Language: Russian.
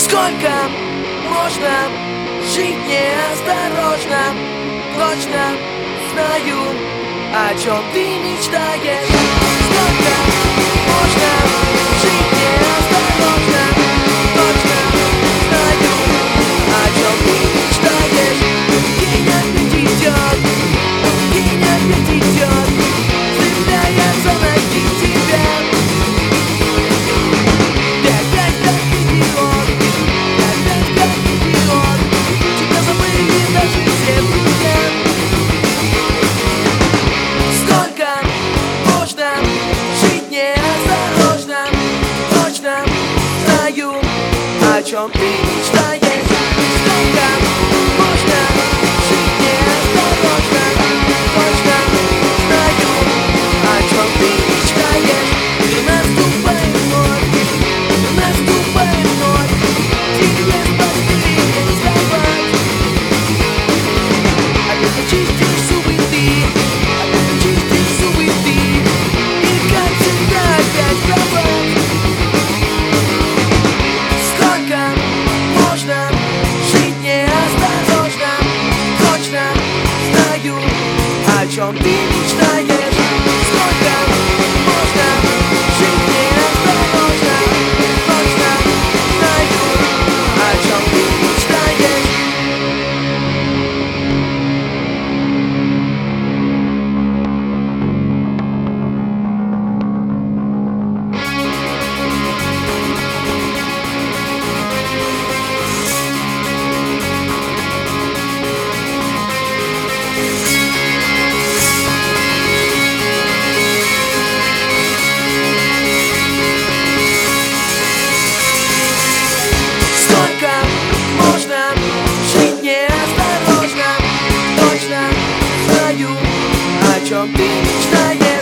Сколько можно жить неосторожно? Точно знаю, о чем ты мечтаешь. Сколько можно жить неосторожно? Точно знаю, о чем ты мечтаешь. День опять идет, день опять идет, цепляется найти тебя. Ты опять как идиот, ты опять как идиот, тебя забыли даже все друзья. Сколько можно жить неосторожно? Точно знаю, о чем ты мечтаешь. Сколько можно жить неосторожно? Точно знаю, о чем ты мечтаешь. И наступает ночь, наступает ночь, тебе с постели не вставать. Опять чистишь зубы ты, опять чистишь зубы ты, и как всегда опять кровать. Сколько можно жить неосторожно? Точно знаю, о чем ты мечтаешь. Сколько можно жить неосторожно? Точно знаю, о чем ты мечтаешь. Сколько можно жить неосторожно? Точно знаю, о чем ты мечтаешь.